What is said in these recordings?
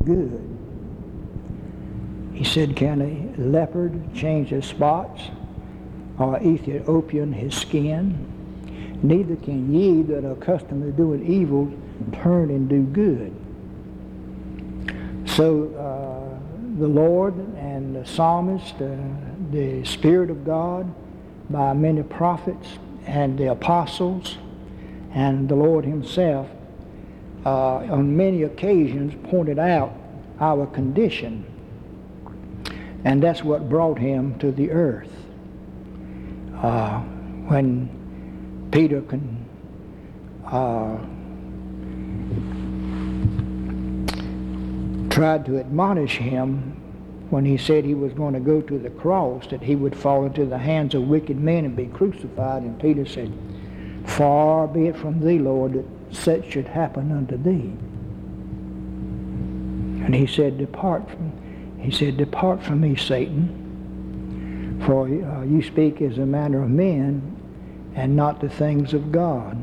good. He said, can a leopard change his spots, or Ethiopian his skin? Neither can ye that are accustomed to doing evil turn and do good. So the Lord and the psalmist, the Spirit of God, by many prophets and the apostles, and the Lord himself, on many occasions pointed out our condition. And that's what brought him to the earth. When Peter tried to admonish him when he said he was going to go to the cross, that he would fall into the hands of wicked men and be crucified, and Peter said, far be it from thee, Lord, that such should happen unto thee. And he said, depart from me, Satan, for you speak as a manner of men and not the things of God.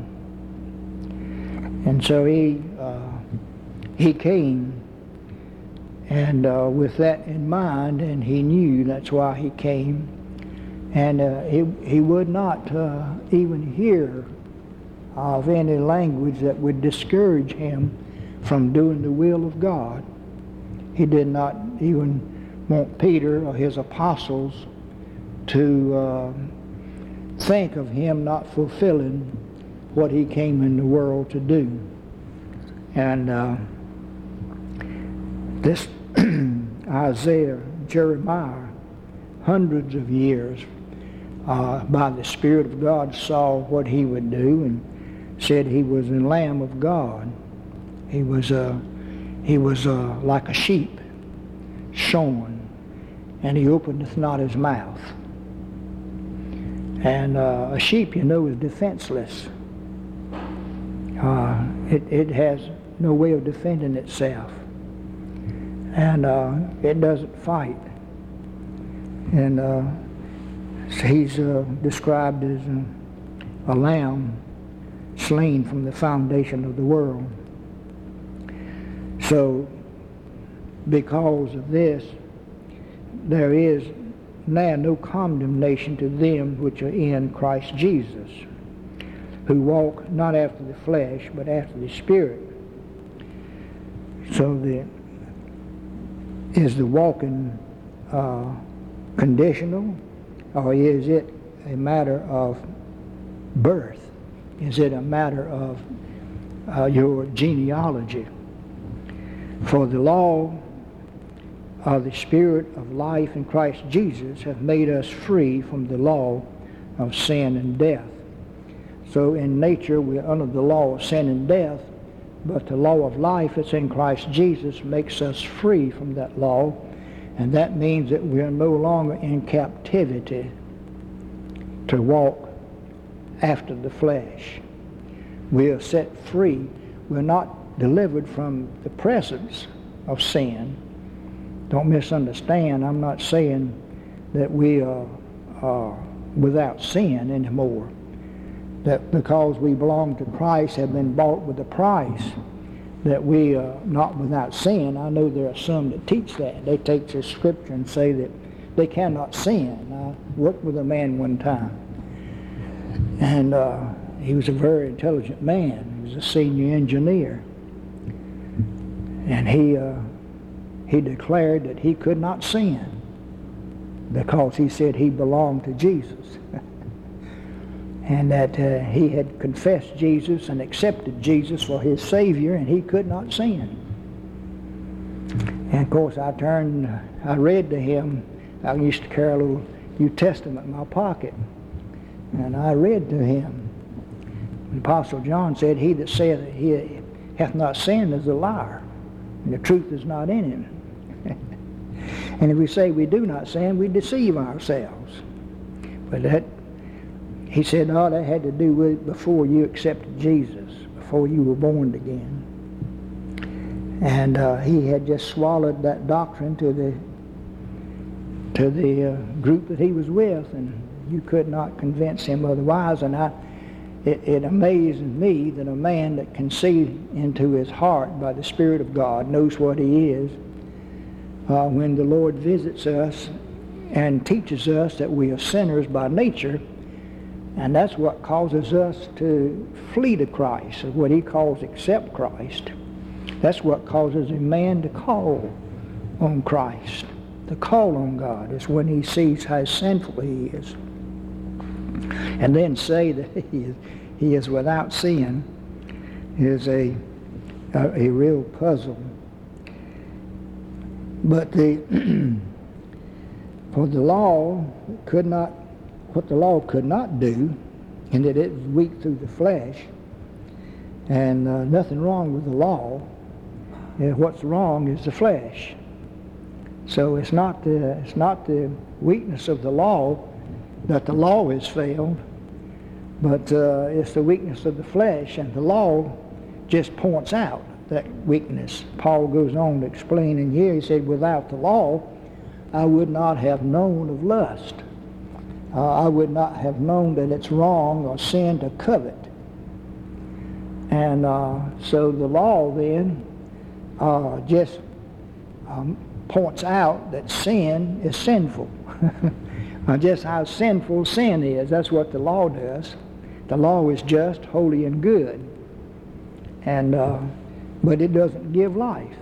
And so he came, and with that in mind, and he knew that's why he came, and he would not even hear of any language that would discourage him from doing the will of God. He did not even want Peter or his apostles to think of him not fulfilling what he came in the world to do. And this Isaiah, Jeremiah, hundreds of years by the Spirit of God saw what he would do and said he was the Lamb of God. He was like a sheep shorn, and he openeth not his mouth. And a sheep, you know, is defenseless. It has no way of defending itself, and it doesn't fight. And so he's described as a lamb slain from the foundation of the world. So because of this, there is now no condemnation to them which are in Christ Jesus, who walk not after the flesh, but after the Spirit. So is the walking conditional, or is it a matter of birth? Is it a matter of your genealogy? For the law of the Spirit of life in Christ Jesus have made us free from the law of sin and death. So in nature we're under the law of sin and death, but the law of life that's in Christ Jesus makes us free from that law, and that means that we are no longer in captivity to walk after the flesh. We are set free. We're not delivered from the presence of sin. Don't misunderstand. I'm not saying that we are without sin anymore. That because we belong to Christ, have been bought with a price, that we are not without sin. I know there are some that teach that. They take this scripture and say that they cannot sin. I worked with a man one time, and he was a very intelligent man. He was a senior engineer. And he declared that he could not sin because he said he belonged to Jesus. And that he had confessed Jesus and accepted Jesus for his Savior, and he could not sin. And of course I read to him. I used to carry a little New Testament in my pocket, and I read to him. The Apostle John said, he that saith that he hath not sinned is a liar, and the truth is not in him. And if we say we do not sin, we deceive ourselves. But he said, no, that had to do with before you accepted Jesus, before you were born again. And he had just swallowed that doctrine to the group that he was with, and you could not convince him otherwise. And it amazes me that a man that can see into his heart by the Spirit of God knows what he is. When the Lord visits us and teaches us that we are sinners by nature, and that's what causes us to flee to Christ, what he calls accept Christ. That's what causes a man to call on Christ, to call on God, is when he sees how sinful he is. And then say that he is without sin is a real puzzle. But for the law could not, what the law could not do, in that it was weak through the flesh, and nothing wrong with the law. What's wrong is the flesh. So it's not the weakness of the law that the law has failed, but it's the weakness of the flesh, and the law just points out that weakness. Paul goes on to explain in here, he said, without the law, I would not have known of lust. I would not have known that it's wrong or sin to covet. And so the law then just points out that sin is sinful. Just how sinful sin is. That's what the law does. The law is just, holy, and good. And but it doesn't give life.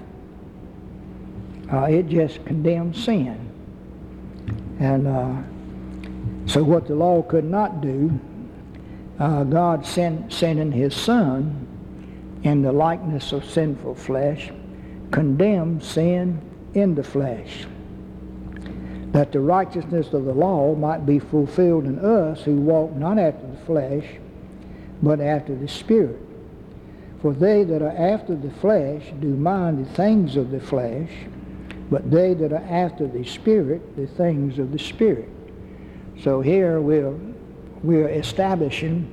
It just condemns sin. And so what the law could not do, God sending his Son in the likeness of sinful flesh, condemned sin in the flesh, that the righteousness of the law might be fulfilled in us who walk not after the flesh, but after the Spirit. For they that are after the flesh do mind the things of the flesh, but they that are after the Spirit, the things of the Spirit. So here we're establishing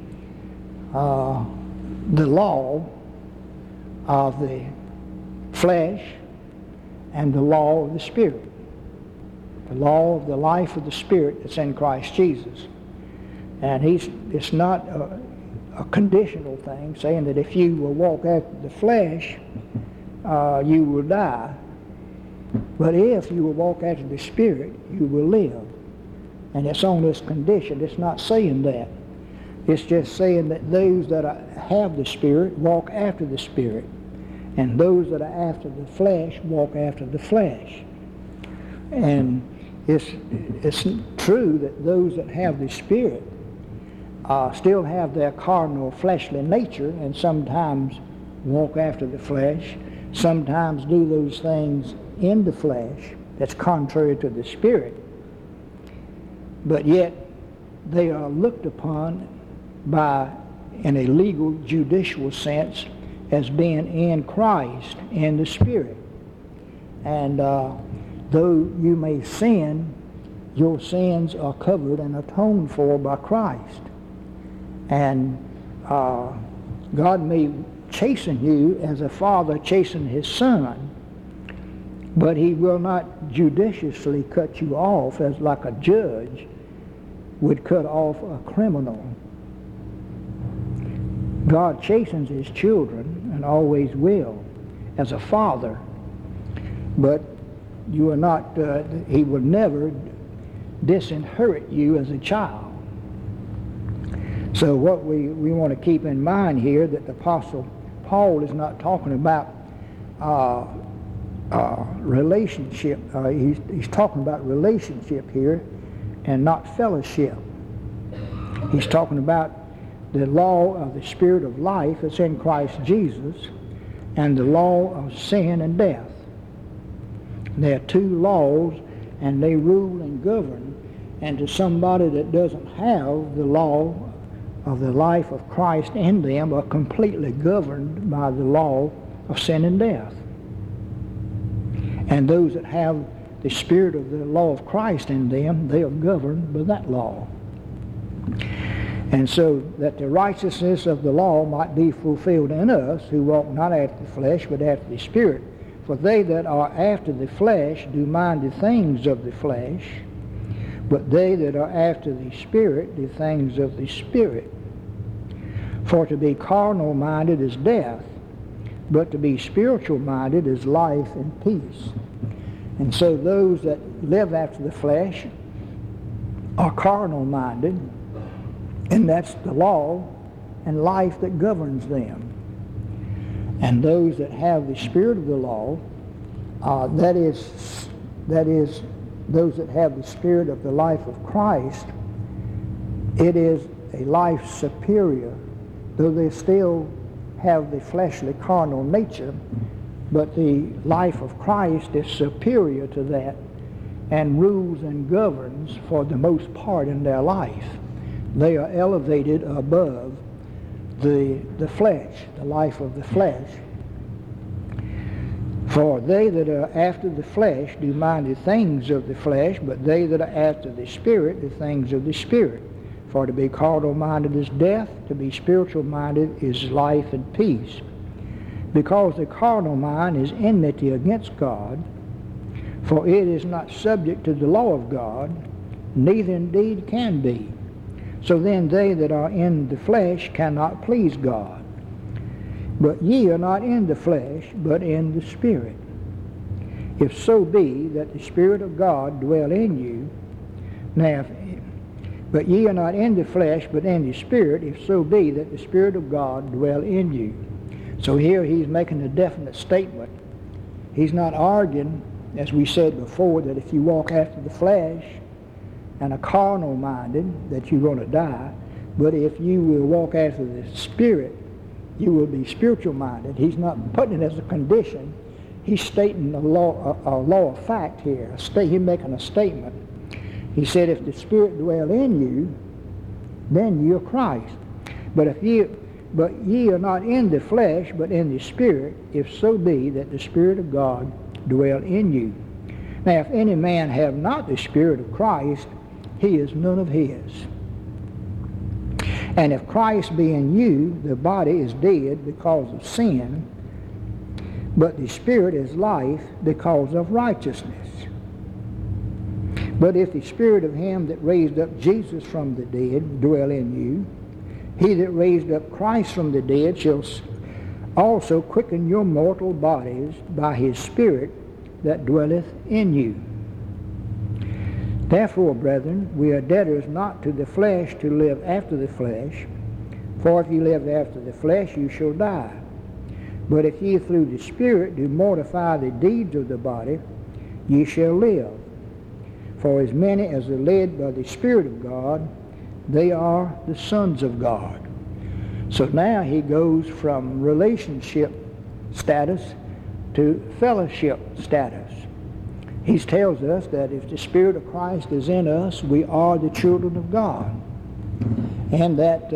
the law of the flesh and the law of the Spirit. The law of the life of the Spirit that's in Christ Jesus. And it's not a conditional thing, saying that if you will walk after the flesh, you will die. But if you will walk after the Spirit, you will live. And it's on this condition. It's not saying that. It's just saying that those that have the Spirit walk after the Spirit. And those that are after the flesh walk after the flesh. And it's true that those that have the Spirit still have their carnal, fleshly nature, and sometimes walk after the flesh, sometimes do those things in the flesh that's contrary to the Spirit. But yet they are looked upon by, in a legal, judicial sense, as being in Christ, in the Spirit. And though you may sin, your sins are covered and atoned for by Christ. And God may chasten you as a father chasten his son, but he will not judiciously cut you off as like a judge would cut off a criminal. God chastens his children and always will as a father, but you are not, he will never disinherit you as a child. So what we want to keep in mind here, that the Apostle Paul is not talking about relationship. He's talking about relationship here and not fellowship. He's talking about the law of the Spirit of life that's in Christ Jesus and the law of sin and death. There are two laws, and they rule and govern. And to somebody that doesn't have the law of the life of Christ in them, are completely governed by the law of sin and death. And those that have the Spirit of the law of Christ in them, they are governed by that law. And so that the righteousness of the law might be fulfilled in us who walk not after the flesh, but after the Spirit. For they that are after the flesh do mind the things of the flesh, but they that are after the Spirit, the things of the Spirit. For to be carnal-minded is death, but to be spiritual-minded is life and peace. And so those that live after the flesh are carnal-minded, and that's the law and life that governs them. And those that have the spirit of the law, that is those that have the spirit of the life of Christ, it is a life superior, though they still have the fleshly carnal nature, but the life of Christ is superior to that and rules and governs for the most part in their life. They are elevated above the flesh, the life of the flesh. For they that are after the flesh do mind the things of the flesh, but they that are after the Spirit, the things of the Spirit. For to be carnal-minded is death, to be spiritual-minded is life and peace. Because the carnal mind is enmity against God, for it is not subject to the law of God, neither indeed can be. So then they that are in the flesh cannot please God. But ye are not in the flesh, but in the Spirit. If so be that the Spirit of God dwell in you. But ye are not in the flesh, but in the Spirit, if so be that the Spirit of God dwell in you. So here he's making a definite statement. He's not arguing, as we said before, that if you walk after the flesh and are carnal-minded, that you're going to die. But if you will walk after the Spirit, you will be spiritual-minded. He's not putting it as a condition. He's stating a law of fact here. He's making a statement. He said, if the Spirit dwell in you, then you're Christ. But ye are not in the flesh, but in the Spirit, if so be that the Spirit of God dwell in you. Now, if any man have not the Spirit of Christ, he is none of his. And if Christ be in you, the body is dead because of sin, but the Spirit is life because of righteousness. But if the Spirit of him that raised up Jesus from the dead dwell in you, he that raised up Christ from the dead shall also quicken your mortal bodies by his Spirit that dwelleth in you. Therefore, brethren, we are debtors not to the flesh to live after the flesh. For if ye live after the flesh, you shall die. But if ye through the Spirit do mortify the deeds of the body, ye shall live. For as many as are led by the Spirit of God, they are the sons of God. So now he goes from relationship status to fellowship status. He tells us that if the Spirit of Christ is in us, we are the children of God. And that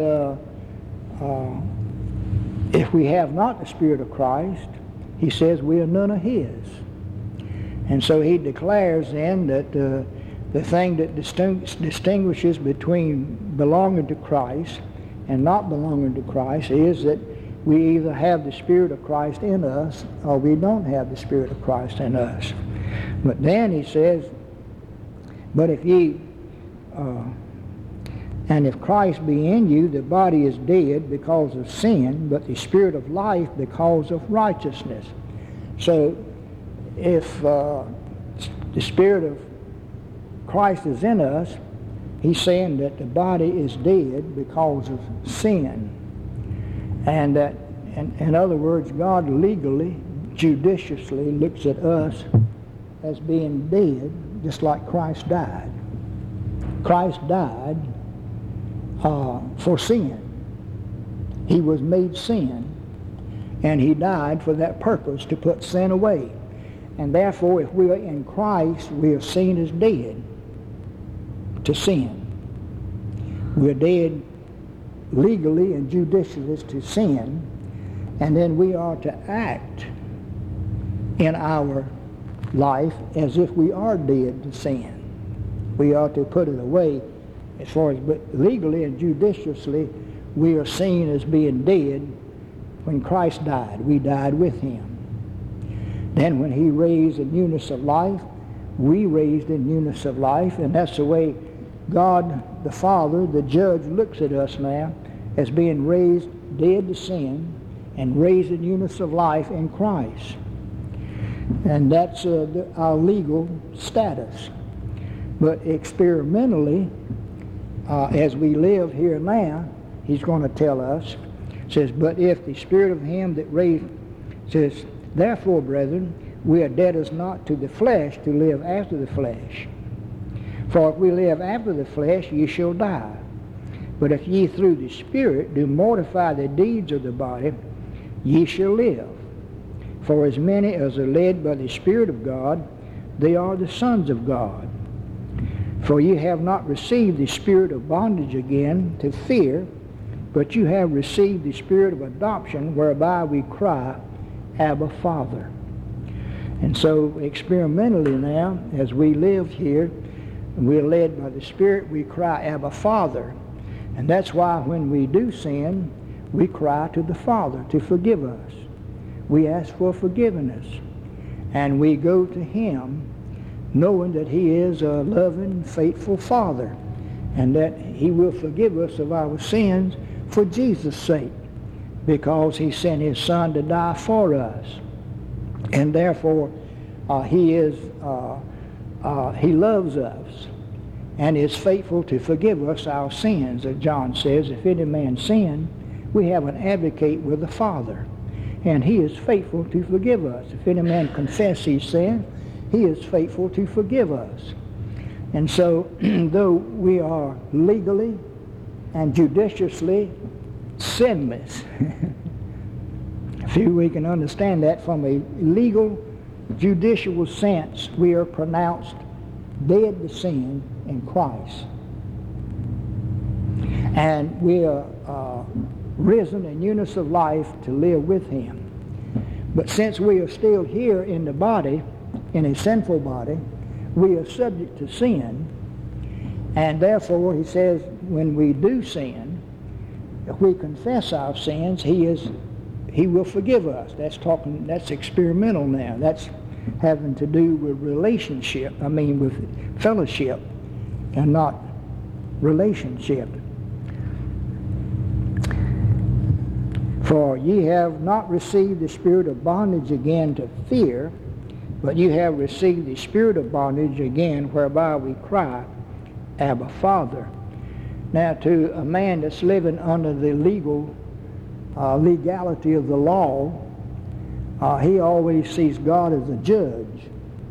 if we have not the Spirit of Christ, he says we are none of his. And so he declares then that the thing that distinguishes between belonging to Christ and not belonging to Christ is that we either have the Spirit of Christ in us or we don't have the Spirit of Christ in us. But then he says, but if ye, and if Christ be in you, the body is dead because of sin, but the Spirit of life because of righteousness. So if the Spirit of Christ is in us, he's saying that the body is dead because of sin. And that, in other words, God legally, judiciously looks at us as being dead, just like Christ died. Christ died for sin. He was made sin, and he died for that purpose, to put sin away. And therefore, if we are in Christ, we are seen as dead to sin. We are dead legally and judicially to sin, and then we are to act in our life as if we are dead to sin. We are to put it away as far as, but legally and judiciously we are seen as being dead. When Christ died, we died with him. Then when he raised in newness of life, we raised in newness of life, and that's the way God the Father, the judge, looks at us now, as being raised dead to sin, and raised in newness of life in Christ. And that's our legal status. But experimentally, as we live here now, he's going to tell us, says, but if the Spirit of him that raised, says, therefore, brethren, we are debtors not to the flesh to live after the flesh. For if we live after the flesh, ye shall die. But if ye through the Spirit do mortify the deeds of the body, ye shall live. For as many as are led by the Spirit of God, they are the sons of God. For ye have not received the spirit of bondage again to fear, but you have received the spirit of adoption, whereby we cry, Abba, Father. And so experimentally now, as we live here, and we're led by the Spirit, we cry, Abba, Father. And that's why when we do sin, we cry to the Father to forgive us. We ask for forgiveness. And we go to him knowing that he is a loving, faithful Father, and that he will forgive us of our sins for Jesus' sake, because he sent his Son to die for us. And therefore, he loves us and is faithful to forgive us our sins. As John says, if any man sin, we have an advocate with the Father, and he is faithful to forgive us. If any man confess his sin, he is faithful to forgive us. And so, though we are legally and judiciously sinless, we can understand that from a legal, judicial sense, we are pronounced dead to sin in Christ. And we are risen in newness of life to live with him. But since we are still here in the body, in a sinful body, we are subject to sin. And therefore, he says, when we do sin, if we confess our sins, he will forgive us. That's experimental now. That's having to do with with fellowship, and not relationship. For ye have not received the spirit of bondage again to fear, but you have received the spirit of bondage again, whereby we cry, Abba, Father. Now, to a man that's living under the legality of the law, he always sees God as a judge.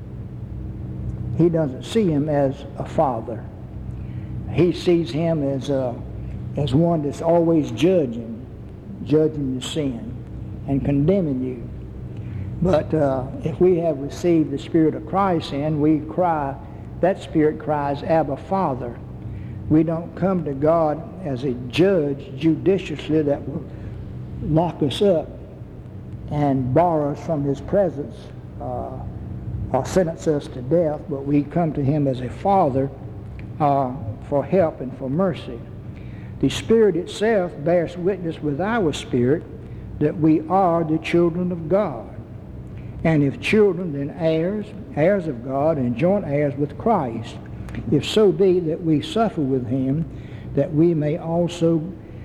He doesn't see him as a father. He sees him as one that's always judging the sin and condemning you. But if we have received the Spirit of Christ in, we cry, that Spirit cries, Abba, Father. We don't come to God as a judge judiciously that will lock us up and bar us from his presence or sentence us to death, but we come to him as a Father for help and for mercy. The Spirit itself bears witness with our spirit that we are the children of God. And if children, then heirs, heirs of God, and joint heirs with Christ, if so be that we suffer with him, that we be also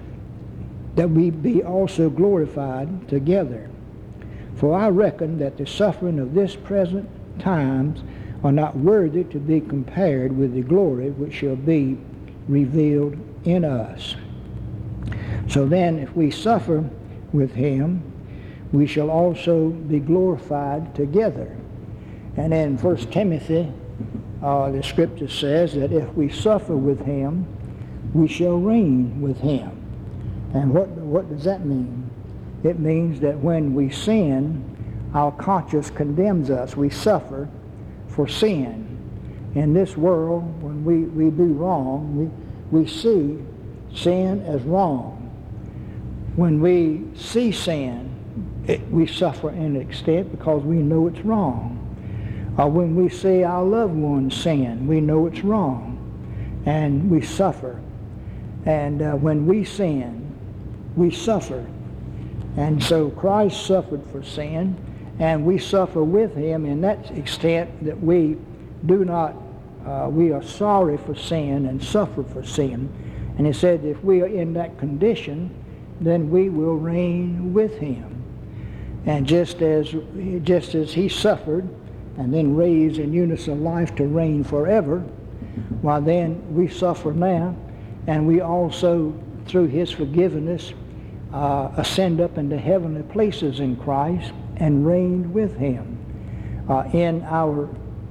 glorified together. For I reckon that the suffering of this present times are not worthy to be compared with the glory which shall be revealed in us. So then, if we suffer with him, we shall also be glorified together. And in 1 Timothy, the scripture says that if we suffer with him, we shall reign with him. And what does that mean? It means that when we sin, our conscience condemns us. We suffer for sin. In this world, when we do wrong, we see sin as wrong. When we see sin, we suffer in an extent because we know it's wrong. Or when we see our loved ones sin, we know it's wrong, and we suffer. And when we sin, we suffer. And so Christ suffered for sin, and we suffer with him in that extent that we are sorry for sin and suffer for sin. And he said if we are in that condition, then we will reign with him. And just as he suffered and then raised in newness of life to reign forever, why then we suffer now, and we also, through his forgiveness, ascend up into heavenly places in Christ and reign with him. In our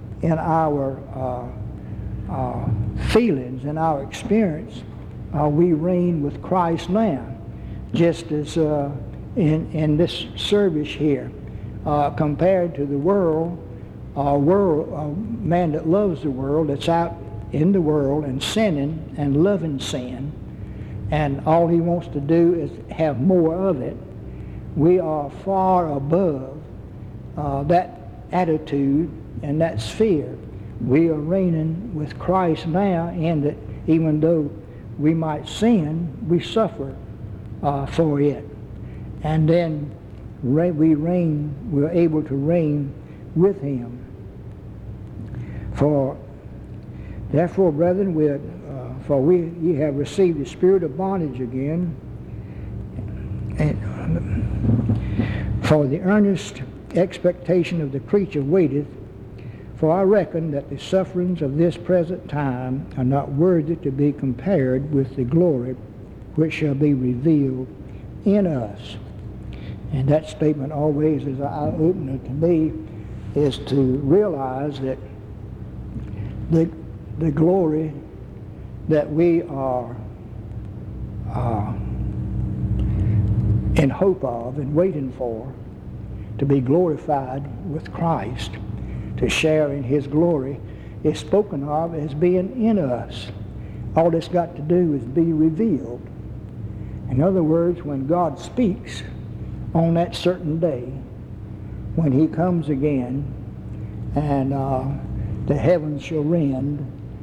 feelings, in our experience, we reign with Christ now, just as in this service here, compared to the world, man that loves the world, that's out in the world and sinning and loving sin, and all he wants to do is have more of it. We are far above that attitude and that sphere. We are reigning with Christ now, and that even though we might sin, we suffer for it. And then we're able to reign with him. Therefore, brethren, ye have received the spirit of bondage again, and for the earnest expectation of the creature waiteth. For I reckon that the sufferings of this present time are not worthy to be compared with the glory which shall be revealed in us. And that statement always is an eye-opener to me, is to realize that the glory that we are in hope of and waiting for, to be glorified with Christ, to share in his glory, is spoken of as being in us. All it's got to do is be revealed. In other words, when God speaks on that certain day, when he comes again, and the heavens shall rend,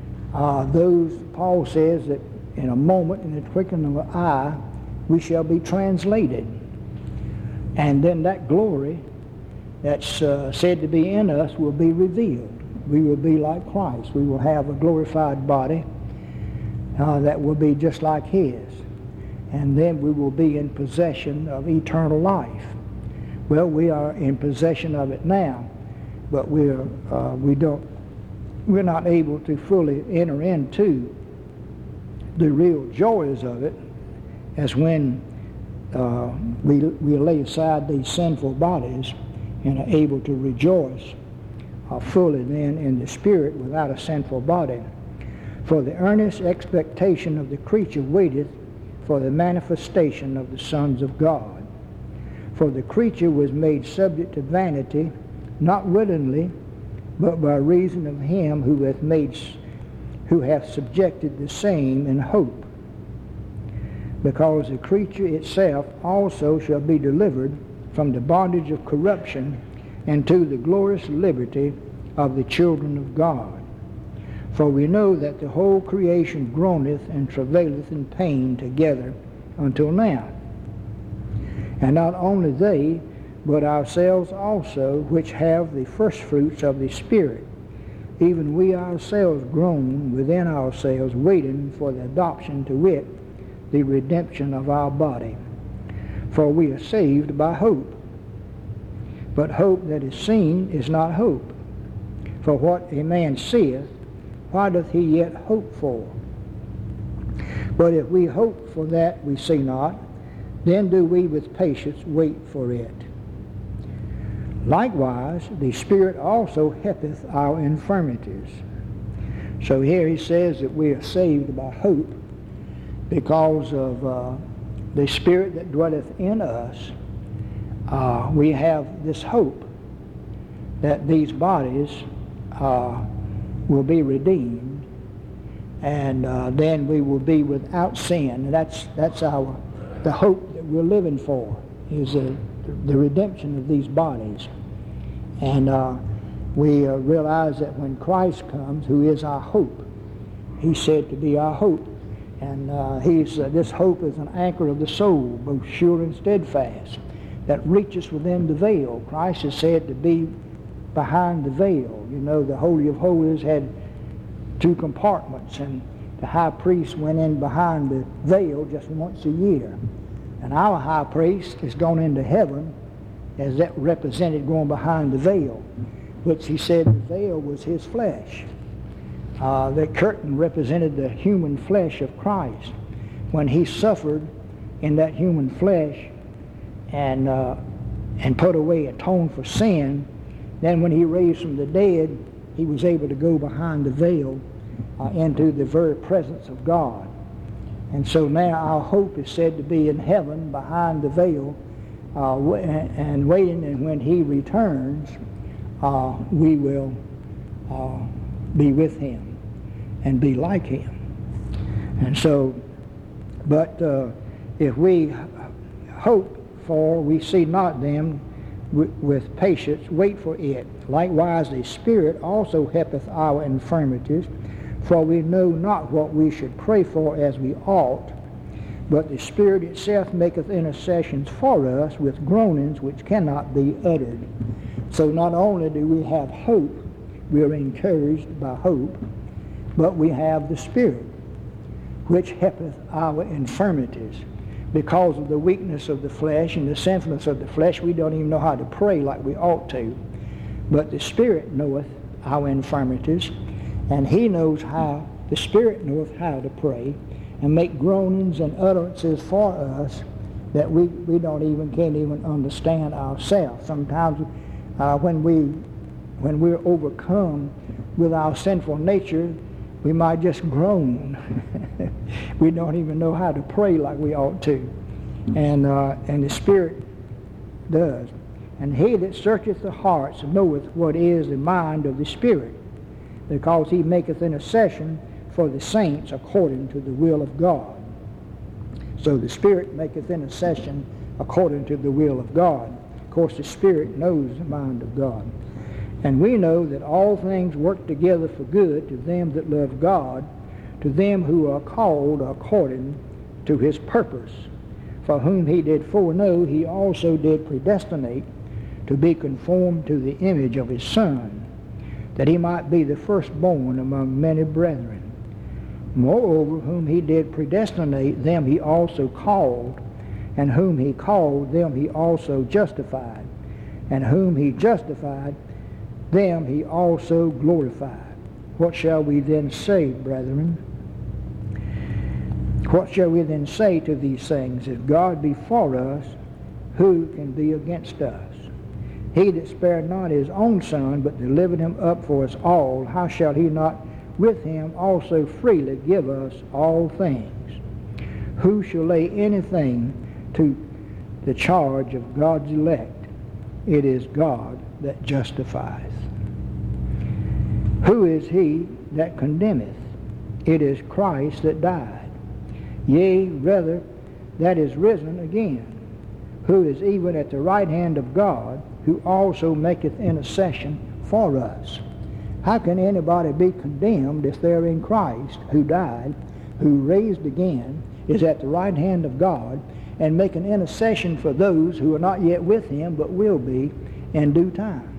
Paul says that in a moment, in the twinkling of an eye, we shall be translated. And then that glory that's said to be in us will be revealed. We will be like Christ. We will have a glorified body that will be just like his. And then we will be in possession of eternal life. Well, we are in possession of it now, but we're not able to fully enter into the real joys of it, as when we lay aside these sinful bodies and are able to rejoice fully then in the Spirit without a sinful body. For the earnest expectation of the creature waiteth for the manifestation of the sons of God. For the creature was made subject to vanity, not willingly, but by reason of him who hath subjected the same in hope. Because the creature itself also shall be delivered from the bondage of corruption into the glorious liberty of the children of God. For we know that the whole creation groaneth and travaileth in pain together until now. And not only they, but ourselves also, which have the firstfruits of the Spirit, even we ourselves groan within ourselves, waiting for the adoption, to wit, the redemption of our body. For we are saved by hope. But hope that is seen is not hope. For what a man seeth, why doth he yet hope for? But if we hope for that we see not, then do we with patience wait for it. Likewise, the Spirit also helpeth our infirmities. So here he says that we are saved by hope because of the Spirit that dwelleth in us. We have this hope that these bodies will be redeemed, and then we will be without sin. And that's the hope that we're living for, is the redemption of these bodies. And we realize that when Christ comes, who is our hope, he's said to be our hope. And this hope is an anchor of the soul, both sure and steadfast, that reaches within the veil. Christ is said to be behind the veil. You know, the Holy of Holies had 2 compartments, and the high priest went in behind the veil just once a year. And our high priest is gone into heaven as that represented going behind the veil, which he said the veil was his flesh. The curtain represented the human flesh of Christ. When he suffered in that human flesh and put away, atoned for sin, then when he raised from the dead, he was able to go behind the veil into the very presence of God. And so now our hope is said to be in heaven behind the veil and waiting, and when he returns, we will be with him and be like him. And so, but if we hope for, we see not them with patience, wait for it. Likewise the Spirit also helpeth our infirmities, for we know not what we should pray for as we ought, but the Spirit itself maketh intercessions for us with groanings which cannot be uttered. So not only do we have hope, we are encouraged by hope, but we have the Spirit, which helpeth our infirmities. Because of the weakness of the flesh and the sinfulness of the flesh, we don't even know how to pray like we ought to. But the Spirit knoweth our infirmities, and he knows how, the Spirit knoweth how to pray and make groanings and utterances for us that we can't even understand ourselves. Sometimes when we're overcome with our sinful nature, we might just groan. We don't even know how to pray like we ought to. And the Spirit does. And he that searcheth the hearts knoweth what is the mind of the Spirit, because he maketh intercession for the saints according to the will of God. So the Spirit maketh intercession according to the will of God. Of course, the Spirit knows the mind of God. And we know that all things work together for good to them that love God, to them who are called according to his purpose. For whom he did foreknow, he also did predestinate to be conformed to the image of his Son, that he might be the firstborn among many brethren. Moreover, whom he did predestinate, them he also called, and whom he called, them he also justified, and whom he justified, them he also glorified. What shall we then say, brethren? What shall we then say to these things? If God be for us, who can be against us? He that spared not his own Son, but delivered him up for us all, how shall he not with him also freely give us all things? Who shall lay anything to the charge of God's elect? It is God that justifieth. Who is he that condemneth? It is Christ that died, yea, rather, that is risen again, who is even at the right hand of God, who also maketh intercession for us. How can anybody be condemned if they're in Christ, who died, who raised again, is at the right hand of God, and making intercession for those who are not yet with him, but will be in due time?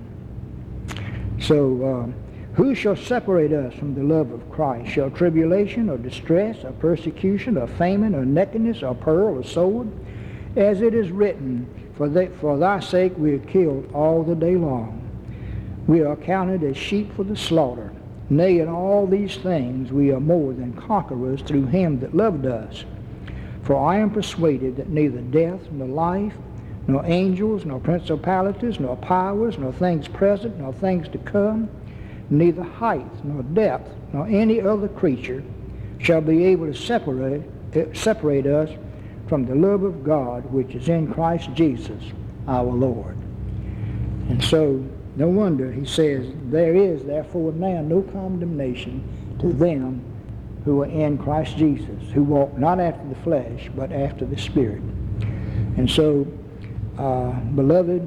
So, who shall separate us from the love of Christ? Shall tribulation, or distress, or persecution, or famine, or nakedness, or peril, or sword? As it is written, for thy sake we are killed all the day long. We are counted as sheep for the slaughter. Nay, in all these things we are more than conquerors through him that loved us. For I am persuaded that neither death, nor life, nor angels, nor principalities, nor powers, nor things present, nor things to come, neither height, nor depth, nor any other creature shall be able to separate us from the love of God which is in Christ Jesus our Lord. And so, no wonder he says, there is therefore now no condemnation to them who are in Christ Jesus, who walk not after the flesh, but after the Spirit. And so, beloved,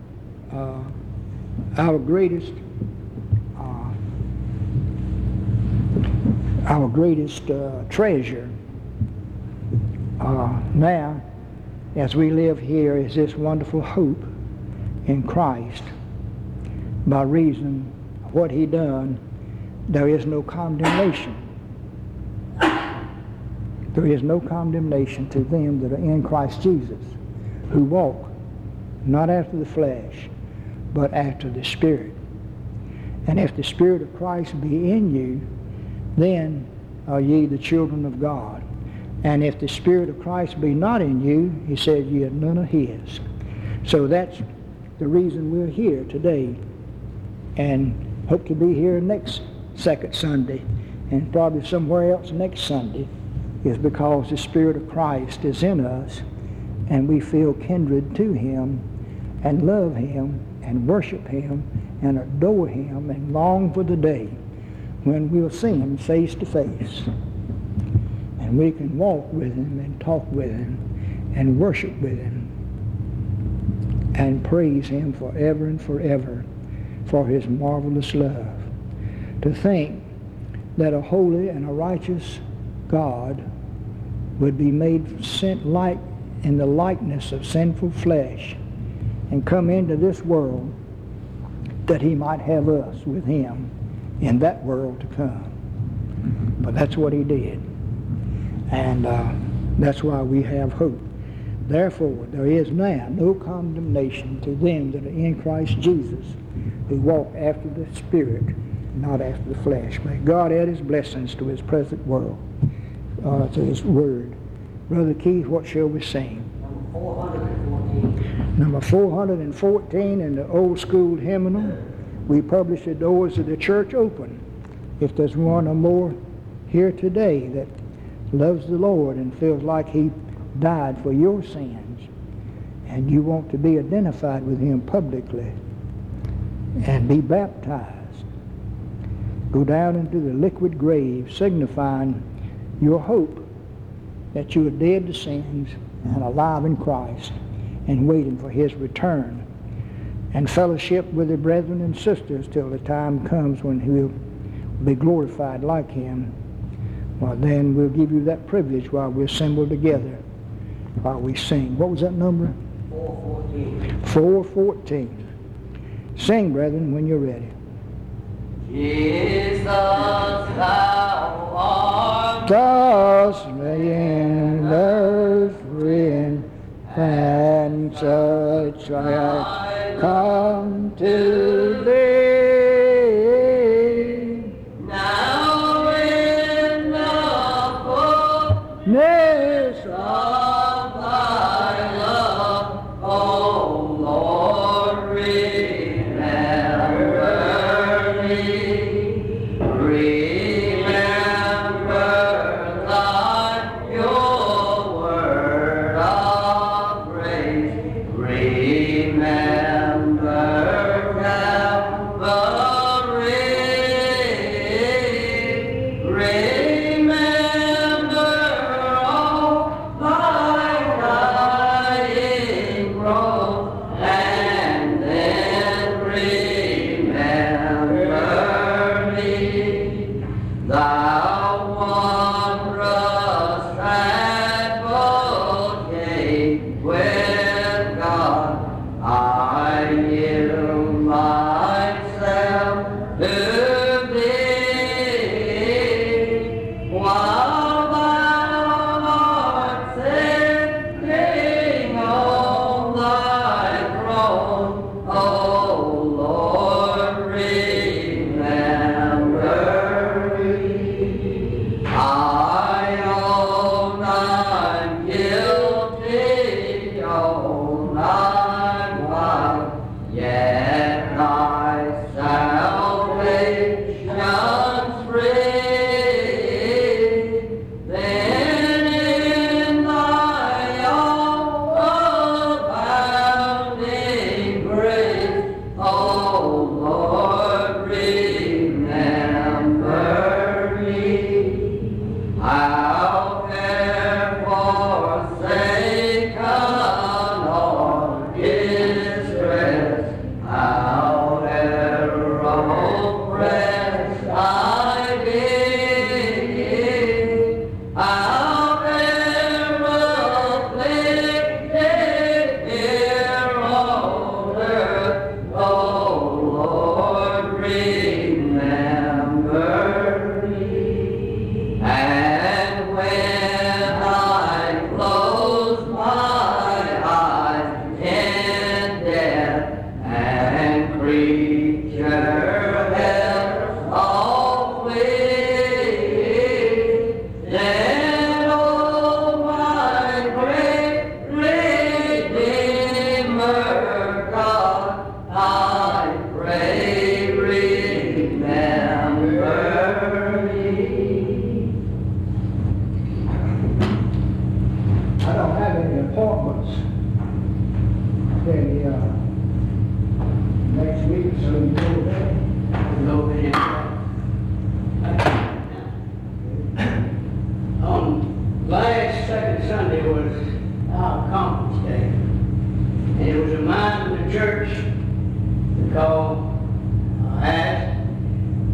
our greatest treasure now, as we live here, is this wonderful hope in Christ. By reason of what he done, there is no condemnation. There is no condemnation to them that are in Christ Jesus, who walk not after the flesh, but after the Spirit. And if the Spirit of Christ be in you, then are ye the children of God. And if the Spirit of Christ be not in you, he said, ye are none of his. So that's the reason we're here today, and hope to be here next second Sunday, and probably somewhere else next Sunday, is because the Spirit of Christ is in us, and we feel kindred to him, and love him, and worship him, and adore him, and long for the day when we'll see him face to face, and we can walk with him, and talk with him, and worship with him, and praise him forever and forever for his marvelous love. To think that a holy and a righteous God would be made sent like in the likeness of sinful flesh and come into this world that he might have us with him in that world to come. But that's what he did. And that's why we have hope. Therefore, there is now no condemnation to them that are in Christ Jesus, who walk after the Spirit, not after the flesh. May God add his blessings to his present world, to his word. Brother Keith, what shall we sing? Number 414 in the old school hymnal. We publish the doors of the church open. If there's one or more here today that loves the Lord and feels like he died for your sins, and you want to be identified with him publicly and be baptized, go down into the liquid grave, signifying your hope that you are dead to sins and alive in Christ and waiting for his return, and fellowship with the brethren and sisters till the time comes when he will be glorified like him. Well, then we'll give you that privilege while we're assembled together, while we sing. What was that number? 414. 414. Sing, brethren, when you're ready. Jesus, thou art Thus in earth in and such I come to thee. now in the Ness of thy love, O Lord, remember me. Remember thy pure word of grace. Remember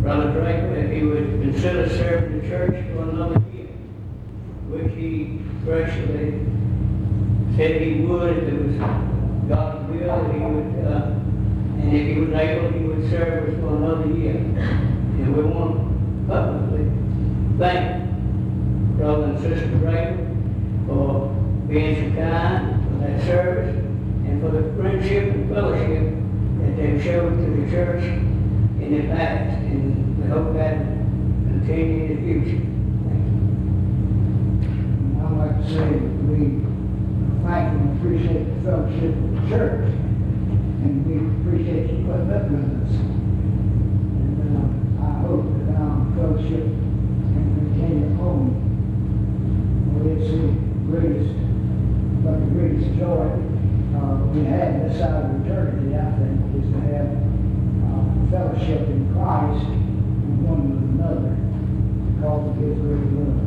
Brother Draper, if he would consider serving the church for another year, which he graciously said he would if it was God's will, that he would, and if he was able, he would serve us for another year. And we want to publicly thank Brother and Sister Draper for being so kind, for that service, and for the friendship and fellowship that they've showed to the church in the past, and we hope that will continue in the future. Thank you. I'd like to say that we thank and appreciate the fellowship of the church, and we appreciate you putting up with us. And I hope that our fellowship can continue on. Well, it's the greatest joy we have this side of eternity, I think, is to have fellowship in Christ and one with another because of His great love.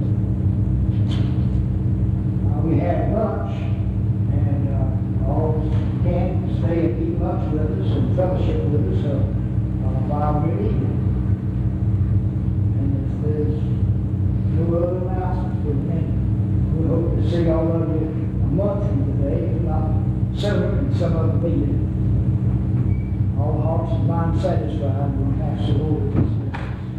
We have lunch, and all can stay and eat lunch with us and fellowship with us while we're eating. And if there's no other announcements for the minute, we hope to see all of you a month from today, if not sooner, in some other meeting. All hearts and minds satisfied, we'll pass the Lord this message.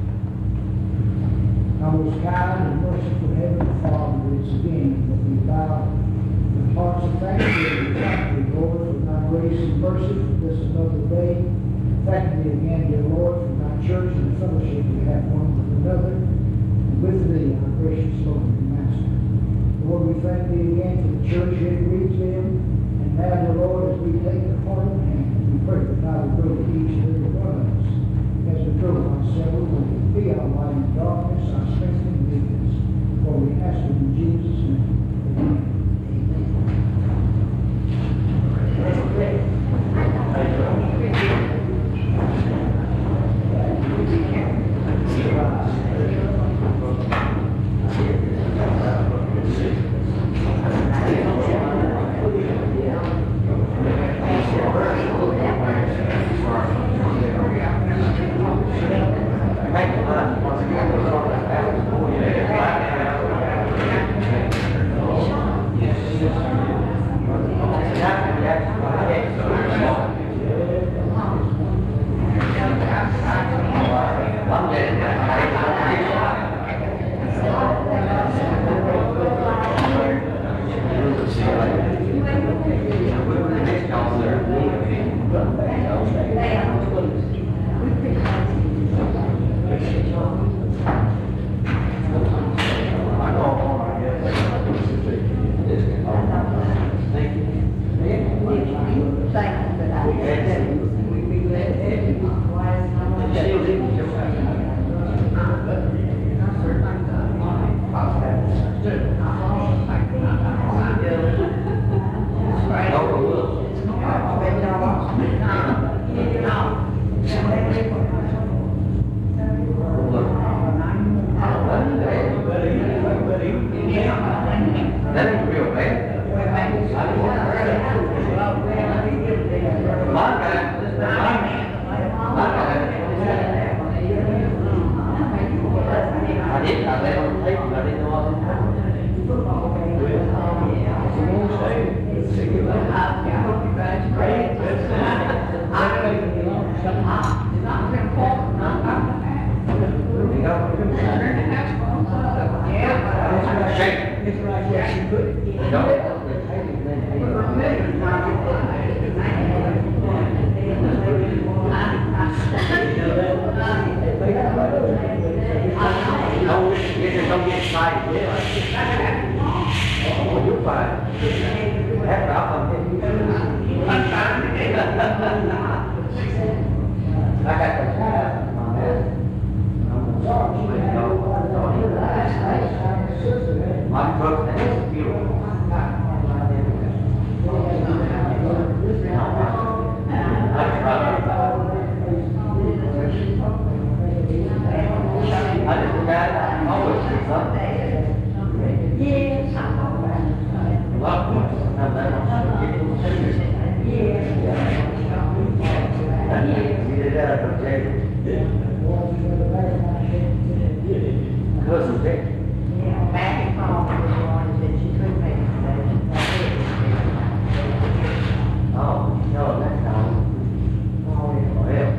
Our most kind and merciful Heavenly Father, it's again that we bow with hearts of thanksgiving. Thank you, Lord, for thy grace and mercy for this another day. Thank you again, dear Lord, for thy church and the fellowship we have one with another, and with thee, our gracious Lord and Master. Lord, we thank thee again for the church here at Reedsville, and now, dear Lord, as we take the part in hand, we pray that thou will grow each and every one of us as we grow our several ways. Be our light in darkness, our strength and weakness. For we ask it in Jesus' name. cousin Becky. Yeah, back and forth was one that she couldn't make it. Oh, no, that's not. Oh, yeah.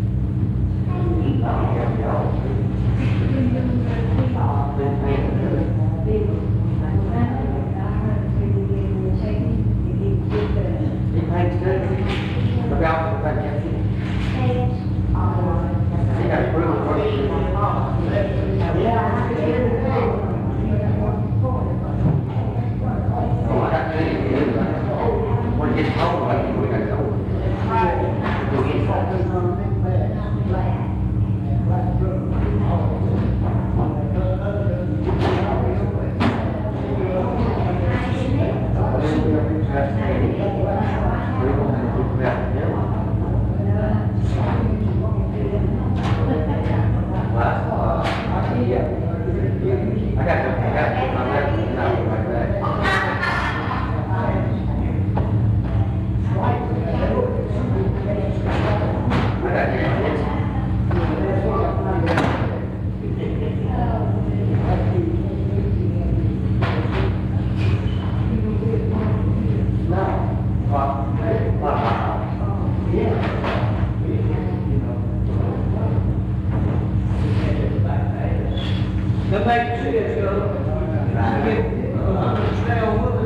He paints good. Look out for that. He got proof for it. Oh, I got plenty to do. When it gets cold, I think we gotta go. Go back to see us, go. Stay on with